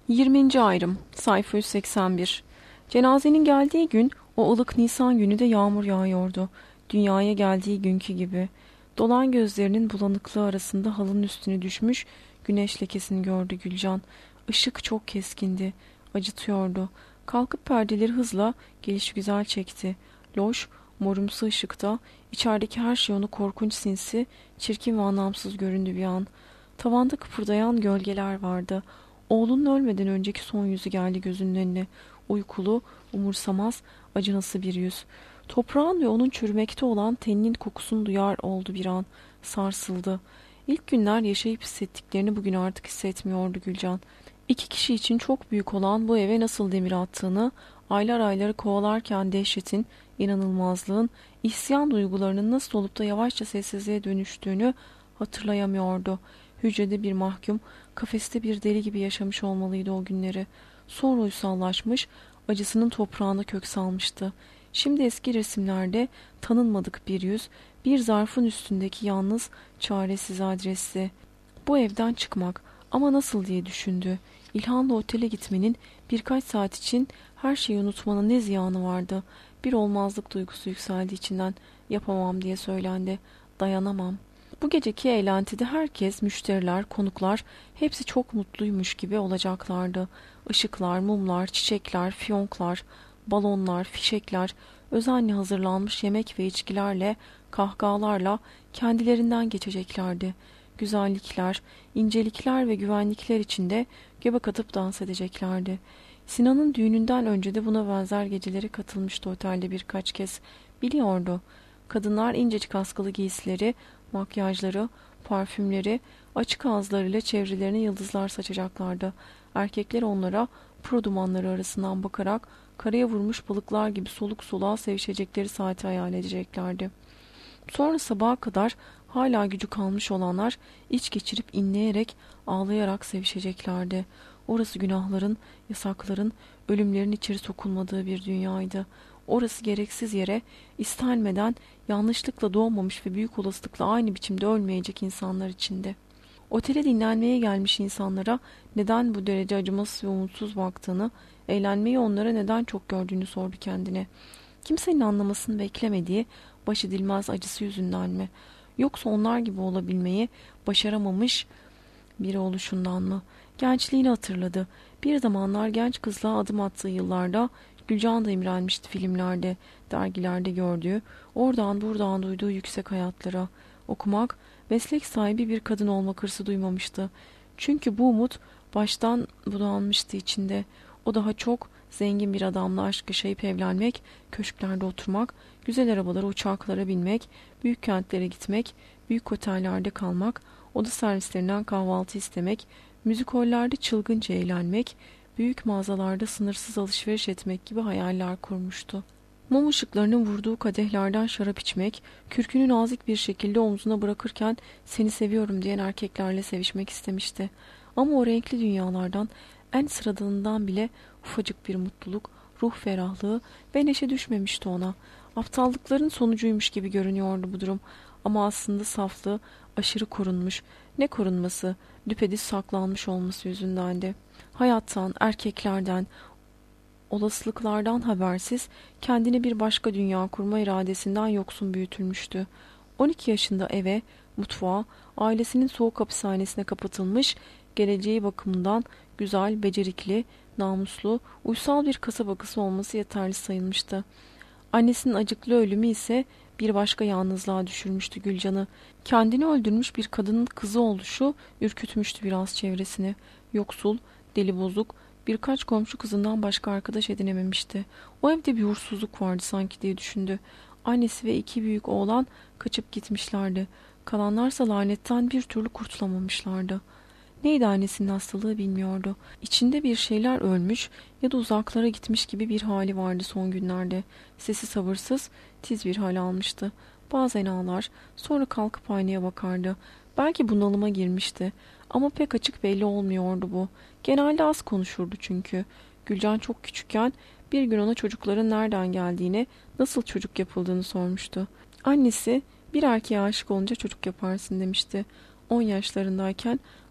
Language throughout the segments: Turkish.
20. ayrım sayfa 181. Cenazenin geldiği gün o ılık Nisan günü de yağmur yağıyordu. Dünyaya geldiği günkü gibi. Dolan gözlerinin bulanıklığı arasında halının üstüne düşmüş güneş lekesini gördü Gülcan. Işık çok keskindi. Acıtıyordu. Kalkıp perdeleri hızla gelişigüzel çekti. Loş, morumsu ışıkta içerideki her şey onu korkunç sinsi, çirkin ve anlamsız göründü bir an. Tavanda kıpırdayan gölgeler vardı. Oğlunun ölmeden önceki son yüzü geldi gözünün önüne. Uykulu, umursamaz, acınası bir yüz. Toprağın ve onun çürümekte olan teninin kokusunu duyar oldu bir an. Sarsıldı. İlk günler yaşayıp hissettiklerini bugün artık hissetmiyordu Gülcan. İki kişi için çok büyük olan bu eve nasıl demir attığını, aylar ayları kovalarken dehşetin, inanılmazlığın, isyan duygularının nasıl olup da yavaşça sessizliğe dönüştüğünü hatırlayamıyordu. Hücrede bir mahkum, kafeste bir deli gibi yaşamış olmalıydı o günleri. Sonra uysallaşmış, acısının toprağına kök salmıştı. Şimdi eski resimlerde tanınmadık bir yüz, bir zarfın üstündeki yalnız, çaresiz adresi. Bu evden çıkmak ama nasıl diye düşündü. İlhan'la otele gitmenin birkaç saat için her şeyi unutmanın ne ziyanı vardı. Bir olmazlık duygusu yükseldi içinden. Yapamam diye söylendi. Dayanamam. Bu geceki eğlentide herkes, müşteriler, konuklar hepsi çok mutluymuş gibi olacaklardı. Işıklar, mumlar, çiçekler, fiyonklar, balonlar, fişekler, özenle hazırlanmış yemek ve içkilerle, kahkahalarla kendilerinden geçeceklerdi. Güzellikler, incelikler ve güvenlikler içinde göbek atıp dans edeceklerdi. Sinan'ın düğününden önce de buna benzer gecelere katılmıştı otelde birkaç kez. Biliyordu. Kadınlar incecik askılı giysileri, makyajları, parfümleri, açık ağızlarıyla çevrelerine yıldızlar saçacaklardı. Erkekler onlara pro dumanları arasından bakarak karaya vurmuş balıklar gibi soluk soluğa sevişecekleri saati hayal edeceklerdi. Sonra sabaha kadar hala gücü kalmış olanlar iç geçirip inleyerek, ağlayarak sevişeceklerdi. Orası günahların, yasakların, ölümlerin içeri sokulmadığı bir dünyaydı. Orası gereksiz yere, istenmeden, yanlışlıkla doğmamış ve büyük olasılıkla aynı biçimde ölmeyecek insanlar içinde. Otele dinlenmeye gelmiş insanlara neden bu derece acımasız ve umutsuz baktığını, eğlenmeyi onlara neden çok gördüğünü sordu kendine. Kimsenin anlamasını beklemediği baş edilmez acısı yüzünden mi? Yoksa onlar gibi olabilmeyi başaramamış biri oluşundan mı? Gençliğini hatırladı. Bir zamanlar genç kızla adım attığı yıllarda Gülcan da imrenmişti filmlerde, dergilerde gördüğü, oradan buradan duyduğu yüksek hayatlara. Okumak, meslek sahibi bir kadın olmak hırsı duymamıştı. Çünkü bu umut baştan budanmıştı içinde. O daha çok zengin bir adamla aşk yaşayıp evlenmek, köşklerde oturmak, güzel arabalara, uçaklara binmek, büyük kentlere gitmek, büyük otellerde kalmak, oda servislerinden kahvaltı istemek, müzik hollerde çılgınca eğlenmek, büyük mağazalarda sınırsız alışveriş etmek gibi hayaller kurmuştu. Mum ışıklarının vurduğu kadehlerden şarap içmek, kürkünü nazik bir şekilde omzuna bırakırken seni seviyorum diyen erkeklerle sevişmek istemişti. Ama o renkli dünyalardan en sıradanından bile ufacık bir mutluluk, ruh ferahlığı ve neşe düşmemişti ona. Aptallıkların sonucuymuş gibi görünüyordu bu durum. Ama aslında saflığı aşırı korunmuş. Ne korunması? Düpedüz saklanmış olması yüzündendi. Hayattan, erkeklerden, olasılıklardan habersiz, kendine bir başka dünya kurma iradesinden yoksun büyütülmüştü. 12 yaşında eve, mutfağa, ailesinin soğuk hapishanesine kapatılmış, geleceği bakımından güzel, becerikli, namuslu, uysal bir kasaba kızı olması yeterli sayılmıştı. Annesinin acıklı ölümü ise bir başka yalnızlığa düşürmüştü Gülcan'ı. Kendini öldürmüş bir kadının kızı oluşu ürkütmüştü biraz çevresini. Yoksul, deli bozuk, birkaç komşu kızından başka arkadaş edinememişti. O evde bir huzursuzluk vardı sanki diye düşündü. Annesi ve iki büyük oğlan kaçıp gitmişlerdi. Kalanlarsa lanetten bir türlü kurtulamamışlardı. Neydi annesinin hastalığı bilmiyordu. İçinde bir şeyler ölmüş ya da uzaklara gitmiş gibi bir hali vardı son günlerde. Sesi sabırsız, tiz bir hal almıştı. Bazen ağlar, sonra kalkıp aynaya bakardı. Belki bunalıma girmişti. Ama pek açık belli olmuyordu bu. Genelde az konuşurdu çünkü. Gülcan çok küçükken bir gün ona çocukların nereden geldiğini, nasıl çocuk yapıldığını sormuştu. Annesi, bir erkeğe aşık olunca çocuk yaparsın demişti. 10 yaşlarındayken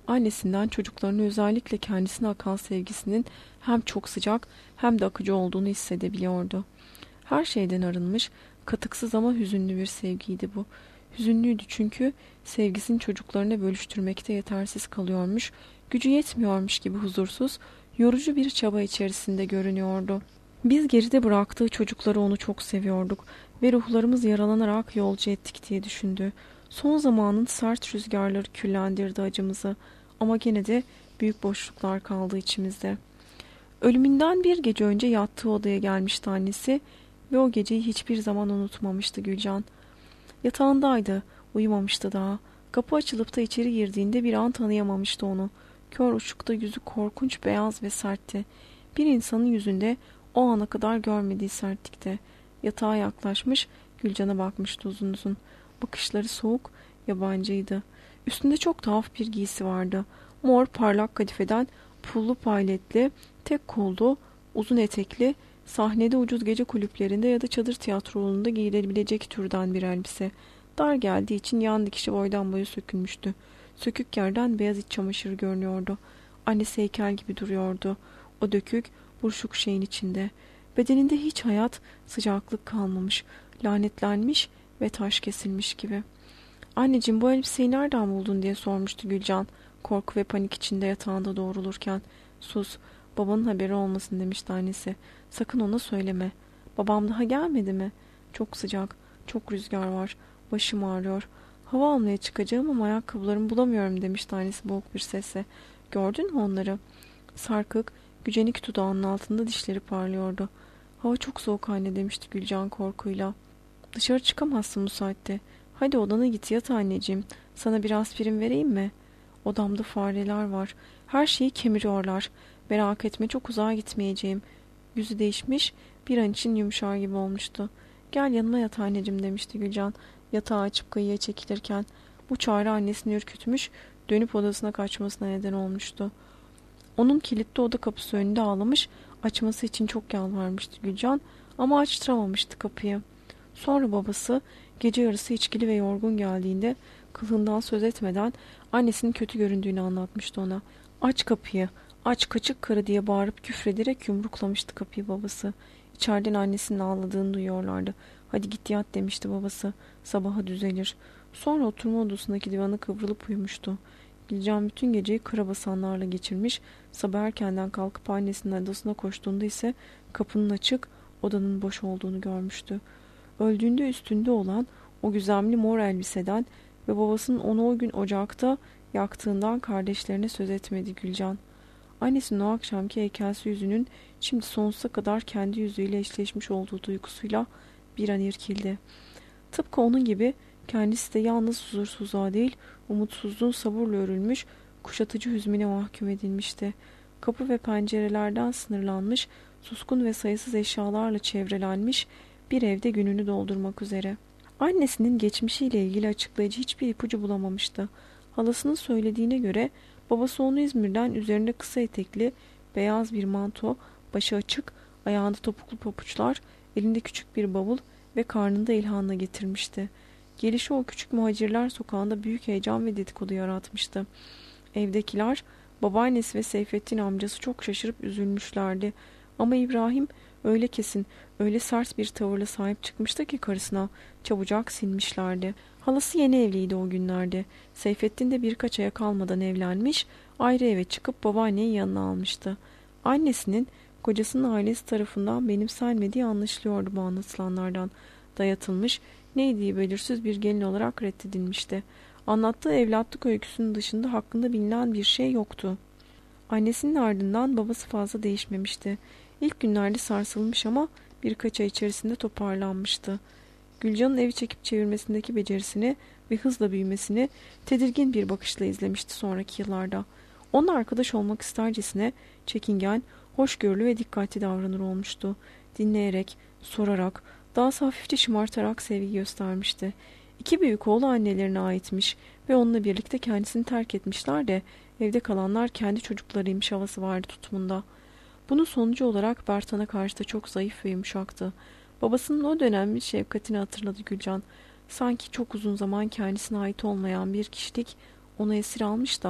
Annesinden çocuklarına, özellikle kendisine akan sevgisinin hem çok sıcak hem de akıcı olduğunu hissedebiliyordu. Her şeyden arınmış, katıksız ama hüzünlü bir sevgiydi bu. Hüzünlüydü çünkü sevgisini çocuklarına bölüştürmekte yetersiz kalıyormuş, gücü yetmiyormuş gibi huzursuz, yorucu bir çaba içerisinde görünüyordu. Biz geride bıraktığı çocukları onu çok seviyorduk ve ruhlarımız yaralanarak yolcu ettik diye düşündü. Son zamanın sert rüzgarları küllendirdi acımızı ama gene de büyük boşluklar kaldı içimizde. Ölümünden bir gece önce yattığı odaya gelmişti annesi ve o geceyi hiçbir zaman unutmamıştı Gülcan. Yatağındaydı, uyumamıştı daha. Kapı açılıp da içeri girdiğinde bir an tanıyamamıştı onu. Kör uçukta yüzü korkunç beyaz ve sertti. Bir insanın yüzünde o ana kadar görmediği sertlikte. Yatağa yaklaşmış, Gülcan'a bakmıştı uzun uzun. Bakışları soğuk, yabancıydı. Üstünde çok tuhaf bir giysi vardı. Mor parlak kadifeden pullu payletli, tek kollu, uzun etekli, sahnede, ucuz gece kulüplerinde ya da çadır tiyatrolarında giyilebilecek türden bir elbise. Dar geldiği için yan dikişi boydan boya sökülmüştü. Sökük yerden beyaz iç çamaşırı görünüyordu. Annesi heykel gibi duruyordu. O dökük, buruşuk şeyin içinde. Bedeninde hiç hayat, sıcaklık kalmamış, lanetlenmiş ve taş kesilmiş gibi. "Anneciğim, bu elbiseyi nereden buldun?" diye sormuştu Gülcan, korku ve panik içinde yatağında doğrulurken. "Sus, babanın haberi olmasın," demişti annesi. "Sakın ona söyleme." "Babam daha gelmedi mi?" "Çok sıcak, çok rüzgar var, başım ağrıyor. Hava almaya çıkacağım ama ayakkabılarımı bulamıyorum," demişti annesi boğuk bir sesle. "Gördün mü onları?" Sarkık, gücenik dudağının altında dişleri parlıyordu. "Hava çok soğuk anne," demişti Gülcan korkuyla. "Dışarı çıkamazsın bu saatte. Hadi odana git, yat anneciğim. Sana bir aspirin vereyim mi?" "Odamda fareler var. Her şeyi kemiriyorlar. Merak etme, çok uzağa gitmeyeceğim." Yüzü değişmiş, bir an için yumuşar gibi olmuştu. "Gel yanıma yat anneciğim," demişti Gülcan yatağı açıp kıyıya çekilirken. Bu çağrı annesini ürkütmüş, dönüp odasına kaçmasına neden olmuştu. Onun kilitli oda kapısı önünde ağlamış, açması için çok yalvarmıştı Gülcan ama açtıramamıştı kapıyı. Sonra babası gece yarısı içkili ve yorgun geldiğinde kılığından söz etmeden annesinin kötü göründüğünü anlatmıştı ona. "Aç kapıyı, aç kaçık karı," diye bağırıp küfrederek yumruklamıştı kapıyı babası. İçeriden annesinin ağladığını duyuyorlardı. "Hadi git yat," demişti babası. "Sabaha düzelir." Sonra oturma odasındaki divana kıvrılıp uyumuştu. Gülcan bütün geceyi karabasanlarla geçirmiş, sabah erkenden kalkıp annesinin odasına koştuğunda ise kapının açık, odanın boş olduğunu görmüştü. Öldüğünde üstünde olan o gizemli mor elbiseden ve babasının onu o gün ocakta yaktığından kardeşlerine söz etmedi Gülcan. Annesinin o akşamki heykelsi yüzünün şimdi sonsuza kadar kendi yüzüyle eşleşmiş olduğu duygusuyla bir an irkildi. Tıpkı onun gibi kendisi de yalnız huzursuzluğa değil, umutsuzluğun sabırla örülmüş, kuşatıcı hüzmüne mahkum edilmişti. Kapı ve pencerelerden sınırlanmış, suskun ve sayısız eşyalarla çevrelenmiş bir evde gününü doldurmak üzere. Annesinin geçmişiyle ilgili açıklayıcı hiçbir ipucu bulamamıştı. Halasının söylediğine göre babası onu İzmir'den üzerinde kısa etekli, beyaz bir manto, başı açık, ayağında topuklu papuçlar, elinde küçük bir bavul ve karnında İlhan'la getirmişti. Gelişi o küçük muhacirler sokağında büyük heyecan ve dedikodu yaratmıştı. Evdekiler, babaannesi ve Seyfettin amcası çok şaşırıp üzülmüşlerdi. Ama İbrahim öyle kesin, öyle sert bir tavırla sahip çıkmıştı ki karısına çabucak sinmişlerdi. Halası yeni evliydi o günlerde. Seyfettin de birkaç aya kalmadan evlenmiş, ayrı eve çıkıp babaanneyi yanına almıştı. Annesinin kocasının ailesi tarafından benimsenmediği anlaşılıyordu bu anlatılanlardan. Dayatılmış, neydiği belirsiz bir gelin olarak reddedilmişti. Anlattığı evlatlık öyküsünün dışında hakkında bilinen bir şey yoktu. Annesinin ardından babası fazla değişmemişti. İlk günlerde sarsılmış ama birkaç ay içerisinde toparlanmıştı. Gülcan'ın evi çekip çevirmesindeki becerisini ve hızla büyümesini tedirgin bir bakışla izlemişti sonraki yıllarda. Onunla arkadaş olmak istercesine çekingen, hoşgörülü ve dikkatli davranır olmuştu. Dinleyerek, sorarak, daha hafifçe şımartarak sevgi göstermişti. İki büyük oğlu annelerine aitmiş ve onunla birlikte kendisini terk etmişler de evde kalanlar kendi çocuklarıymış havası vardı tutumunda. Bunun sonucu olarak Bertan'a karşı da çok zayıf ve yumuşaktı. Babasının o dönem şefkatini hatırladı Gülcan. Sanki çok uzun zaman kendisine ait olmayan bir kişilik onu esir almış da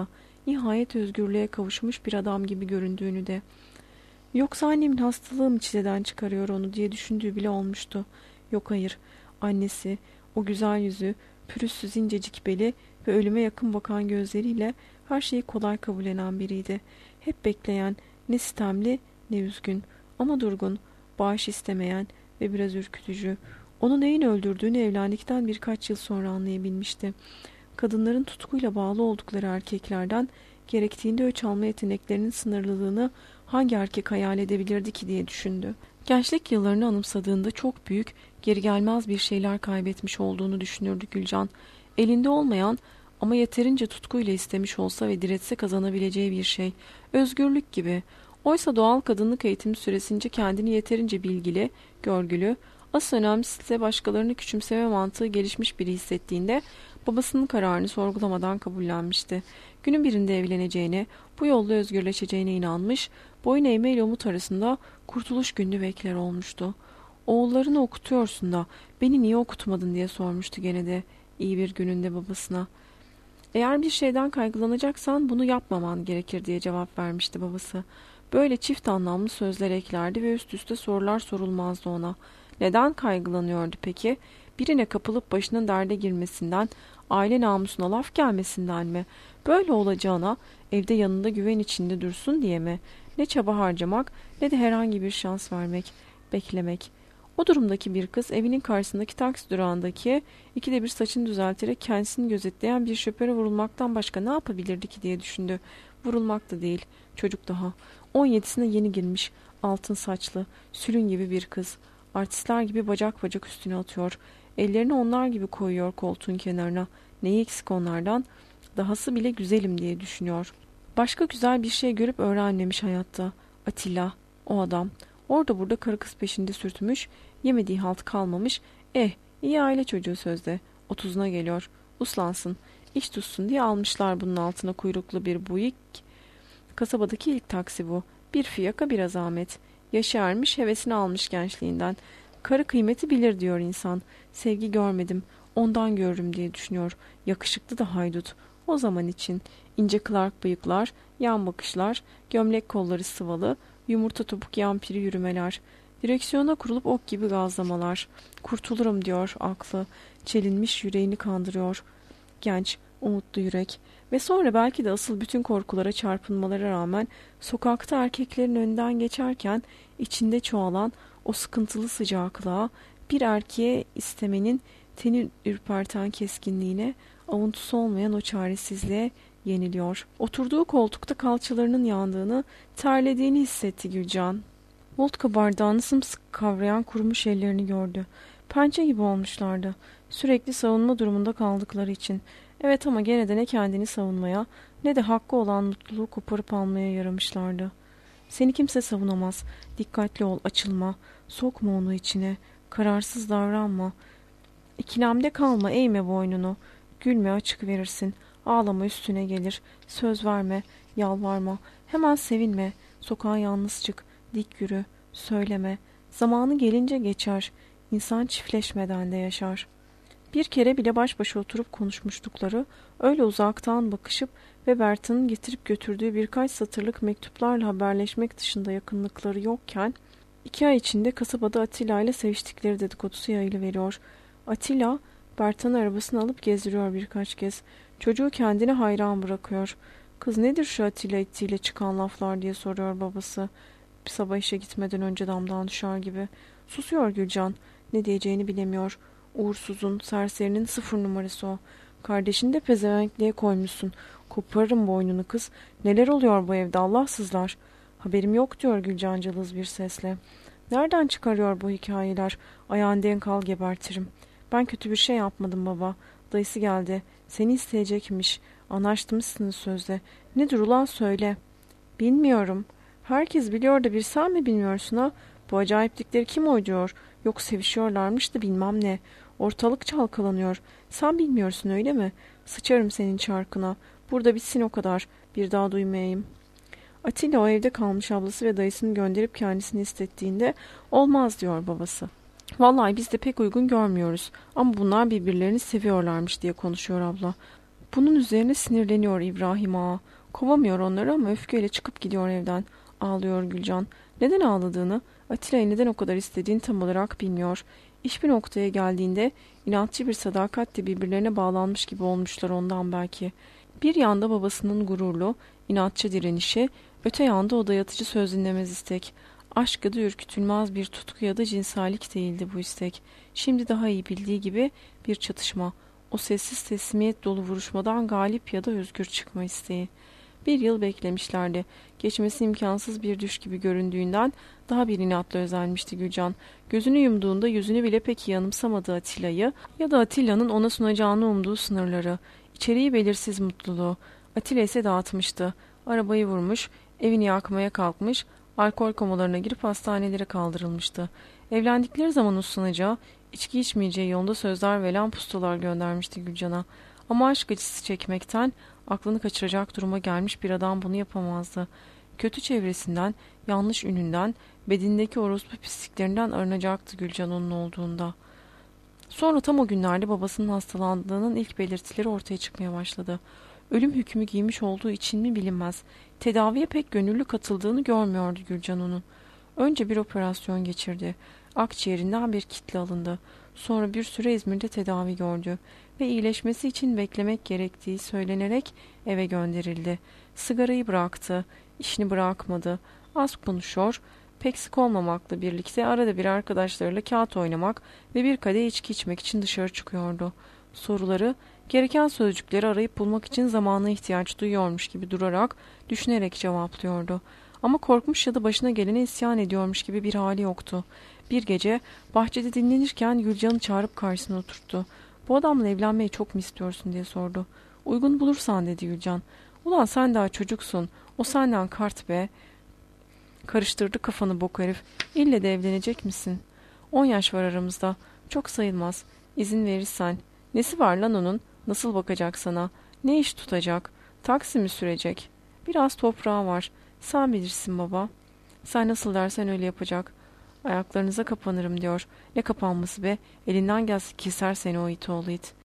nihayet özgürlüğe kavuşmuş bir adam gibi göründüğünü de. Yoksa annemin hastalığı mı çileden çıkarıyor onu diye düşündüğü bile olmuştu. Yok hayır, annesi o güzel yüzü, pürüzsüz incecik beli ve ölüme yakın bakan gözleriyle her şeyi kolay kabullenen biriydi. Hep bekleyen, ne sitemli ne üzgün ama durgun, bağış istemeyen ve biraz ürkütücü. Onu neyin öldürdüğünü evlendikten birkaç yıl sonra anlayabilmişti. Kadınların tutkuyla bağlı oldukları erkeklerden gerektiğinde öç alma yeteneklerinin sınırlılığını hangi erkek hayal edebilirdi ki diye düşündü. Gençlik yıllarını anımsadığında çok büyük, geri gelmez bir şeyler kaybetmiş olduğunu düşünürdü Gülcan. Elinde olmayan ama yeterince tutkuyla istemiş olsa ve diretse kazanabileceği bir şey. Özgürlük gibi. Oysa doğal kadınlık eğitimi süresince kendini yeterince bilgili, görgülü, asıl önemlisi ise başkalarını küçümseme mantığı gelişmiş biri hissettiğinde babasının kararını sorgulamadan kabullenmişti. Günün birinde evleneceğine, bu yolla özgürleşeceğine inanmış, boyun eğme ile umut arasında kurtuluş gününü bekler olmuştu. Oğullarını okutuyorsun da beni niye okutmadın diye sormuştu gene de iyi bir gününde babasına. Eğer bir şeyden kaygılanacaksan bunu yapmaman gerekir diye cevap vermişti babası. Böyle çift anlamlı sözler eklerdi ve üst üste sorular sorulmazdı ona. Neden kaygılanıyordu peki? Birine kapılıp başının derde girmesinden, aile namusuna laf gelmesinden mi? Böyle olacağına evde yanında güven içinde dursun diye mi? Ne çaba harcamak ne de herhangi bir şans vermek, beklemek. O durumdaki bir kız evinin karşısındaki taksi durağındaki ikide bir saçını düzelterek kendisini gözetleyen bir şoföre vurulmaktan başka ne yapabilirdi ki diye düşündü. Vurulmak da değil, çocuk daha. 17'sine yeni girmiş, altın saçlı, sülün gibi bir kız. Artistler gibi bacak bacak üstüne atıyor. Ellerini onlar gibi koyuyor koltuğun kenarına. Neyi eksik onlardan? Dahası bile güzelim diye düşünüyor. Başka güzel bir şey görüp öğrenmemiş hayatta. Atilla, o adam. Orada burada karı kız peşinde sürtmüş, yemediği halt kalmamış. İyi aile çocuğu sözde. 30'una geliyor. Uslansın, iş tutsun diye almışlar bunun altına kuyruklu bir Buick. Kasabadaki ilk taksi bu. Bir fiyaka bir azamet. Yaşı ermiş, hevesini almış gençliğinden. Karı kıymeti bilir diyor insan. Sevgi görmedim, ondan görürüm diye düşünüyor. Yakışıklı da haydut. O zaman için ince Clark bıyıklar, yan bakışlar, gömlek kolları sıvalı, yumurta topuk yampiri yürümeler. Direksiyona kurulup ok gibi gazlamalar. Kurtulurum diyor aklı. Çelinmiş yüreğini kandırıyor. Genç, umutlu yürek. Ve sonra belki de asıl bütün korkulara çarpınmalara rağmen sokakta erkeklerin önünden geçerken içinde çoğalan o sıkıntılı sıcaklığa, bir erkeğe istemenin teni ürperten keskinliğine, avuntusu olmayan o çaresizliğe yeniliyor. Oturduğu koltukta kalçalarının yandığını, terlediğini hissetti Gülcan. Vodka bardağını sımsıkı kavrayan kurumuş ellerini gördü. Pençe gibi olmuşlardı. Sürekli savunma durumunda kaldıkları için. Evet ama gene de ne kendini savunmaya ne de hakkı olan mutluluğu koparıp almaya yaramışlardı. Seni kimse savunamaz. Dikkatli ol, açılma. Sokma onu içine. Kararsız davranma. İkilemde kalma, eğme boynunu. Gülme, açık verirsin. Ağlama, üstüne gelir. Söz verme, yalvarma. Hemen sevinme. Sokağa yalnız çık. Dik yürü. Söyleme. Zamanı gelince geçer. İnsan çiftleşmeden de yaşar. Bir kere bile baş başa oturup konuşmuştukları, öyle uzaktan bakışıp ve Berta'nın getirip götürdüğü birkaç satırlık mektuplarla haberleşmek dışında yakınlıkları yokken, 2 ay içinde kasabada Atilla ile seviştikleri dedikodusu yayılıveriyor. Atilla, Berta'nın arabasını alıp gezdiriyor birkaç kez. Çocuğu kendine hayran bırakıyor. Kız nedir şu Atilla ittiğiyle çıkan laflar diye soruyor babası. Bir sabah işe gitmeden önce damdan düşer gibi. Susuyor Gülcan. Ne diyeceğini bilemiyor. Uğursuzun, serserinin 0 numarası o. Kardeşini de pezevenkliğe koymuşsun. Koparırım boynunu kız. Neler oluyor bu evde Allahsızlar. Haberim yok diyor Gülcan cılız bir sesle. Nereden çıkarıyor bu hikayeler? Ayağın denk al gebertirim. Ben kötü bir şey yapmadım baba. Dayısı geldi. Seni isteyecekmiş. Anlaştırmışsınız sözde. Nedir ulan söyle. Bilmiyorum. Herkes biliyor da bir sen mi bilmiyorsun ha? Bu acayiplikleri kim uyduruyor? Yok sevişiyorlarmış da bilmem ne. Ortalık çalkalanıyor. Sen bilmiyorsun öyle mi? Sıçarım senin çarkına. Burada bitsin o kadar. Bir daha duymayayım. Atilla o evde kalmış ablası ve dayısını gönderip kendisini istettiğinde olmaz diyor babası. Vallahi biz de pek uygun görmüyoruz. Ama bunlar birbirlerini seviyorlarmış diye konuşuyor abla. Bunun üzerine sinirleniyor İbrahim Ağa. Kovamıyor onları ama öfkeyle çıkıp gidiyor evden. Ağlıyor Gülcan. Neden ağladığını, Atilla'yı neden o kadar istediğini tam olarak bilmiyor. İş bir noktaya geldiğinde inatçı bir sadakatle birbirlerine bağlanmış gibi olmuşlar ondan belki. Bir yanda babasının gururlu, inatçı direnişi, öte yanda o dayatıcı söz dinlemez istek. Aşk ya da ürkütülmez bir tutku ya da cinsellik değildi bu istek. Şimdi daha iyi bildiği gibi bir çatışma. O sessiz teslimiyet dolu vuruşmadan galip ya da özgür çıkma isteği. Bir yıl beklemişlerdi. Geçmesi imkansız bir düş gibi göründüğünden daha bir inatla özenmişti Gülcan. Gözünü yumduğunda yüzünü bile pek iyi anımsamadı Atilla'yı ya da Atilla'nın ona sunacağını umduğu sınırları. İçeriği belirsiz mutluluğu. Atilla ise dağıtmıştı. Arabayı vurmuş, evini yakmaya kalkmış, alkol komalarına girip hastanelere kaldırılmıştı. Evlendikleri zaman uslanacağı, içki içmeyeceği yolunda sözler ve lampustolar göndermişti Gülcan'a. Ama aşk acısı çekmekten aklını kaçıracak duruma gelmiş bir adam bunu yapamazdı. Kötü çevresinden, yanlış ününden, bedenindeki orospu pisliklerinden arınacaktı Gülcan onun olduğunda. Sonra tam o günlerde babasının hastalandığının ilk belirtileri ortaya çıkmaya başladı. Ölüm hükmü giymiş olduğu için mi bilinmez. Tedaviye pek gönüllü katıldığını görmüyordu Gülcan onun. Önce bir operasyon geçirdi. Akciğerinden bir kitle alındı. Sonra bir süre İzmir'de tedavi gördü ve iyileşmesi için beklemek gerektiği söylenerek eve gönderildi. Sigarayı bıraktı, işini bırakmadı. Az konuşuyor, pek sık olmamakla birlikte arada bir arkadaşlarıyla kağıt oynamak ve bir kadeh içki içmek için dışarı çıkıyordu. Soruları, gereken sözcükleri arayıp bulmak için zamana ihtiyaç duyuyormuş gibi durarak, düşünerek cevaplıyordu. Ama korkmuş ya da başına gelene isyan ediyormuş gibi bir hali yoktu. Bir gece bahçede dinlenirken Gülcan'ı çağırıp karşısına oturttu. Bu adamla evlenmeyi çok mu istiyorsun diye sordu. Uygun bulursan dedi Gülcan. Ulan sen daha çocuksun. O senden kart be. Karıştırdı kafanı bok herif. İlle de evlenecek misin? 10 yaş var aramızda. Çok sayılmaz. İzin verirsen. Nesi var lan onun? Nasıl bakacak sana? Ne iş tutacak? Taksi mi sürecek? Biraz toprağı var. Sen bilirsin baba. Sen nasıl dersen öyle yapacak. Ayaklarınıza kapanırım diyor. Ne kapanması be? Elinden gelse keser seni o it oğlu it.